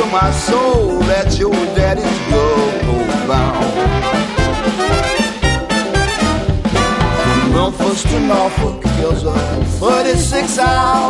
my soul that your daddy's love goes bound. From Memphis to Norfolk, here's a 36 hour